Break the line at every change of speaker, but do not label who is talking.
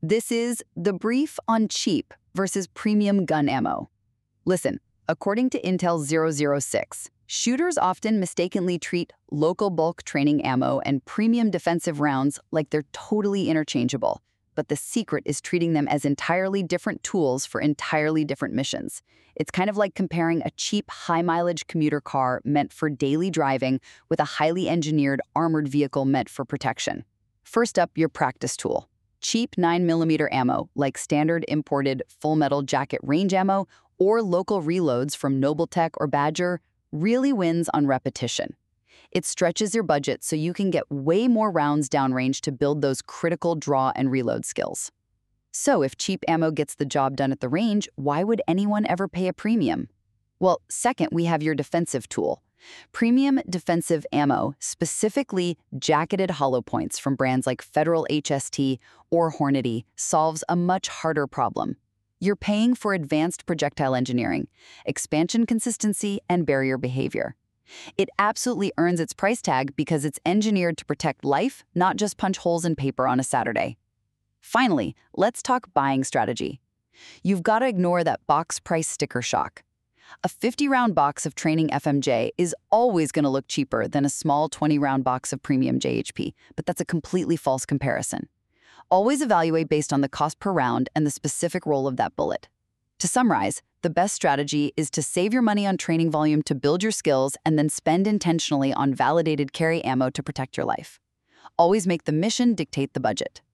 This is the brief on cheap versus premium gun ammo. Listen, according to Intel 006, shooters often mistakenly treat local bulk training ammo and premium defensive rounds like they're totally interchangeable. But the secret is treating them as entirely different tools for entirely different missions. It's kind of like comparing a cheap, high-mileage commuter car meant for daily driving with a highly engineered, armored vehicle meant for protection. First up, your practice tool. Cheap 9mm ammo, like standard imported full metal jacket range ammo or local reloads from Nobletech or Badger, really wins on repetition. It stretches your budget so you can get way more rounds downrange to build those critical draw and reload skills. So if cheap ammo gets the job done at the range, why would anyone ever pay a premium? Well, second, we have your defensive tool. Premium defensive ammo, specifically jacketed hollow points from brands like Federal HST or Hornady, solves a much harder problem. You're paying for advanced projectile engineering, expansion consistency, and barrier behavior. It absolutely earns its price tag because it's engineered to protect life, not just punch holes in paper on a Saturday. Finally, let's talk buying strategy. You've got to ignore that box price sticker shock. A 50-round box of training FMJ is always going to look cheaper than a small 20-round box of premium JHP, but that's a completely false comparison. Always evaluate based on the cost per round and the specific role of that bullet. To summarize, the best strategy is to save your money on training volume to build your skills and then spend intentionally on validated carry ammo to protect your life. Always make the mission dictate the budget.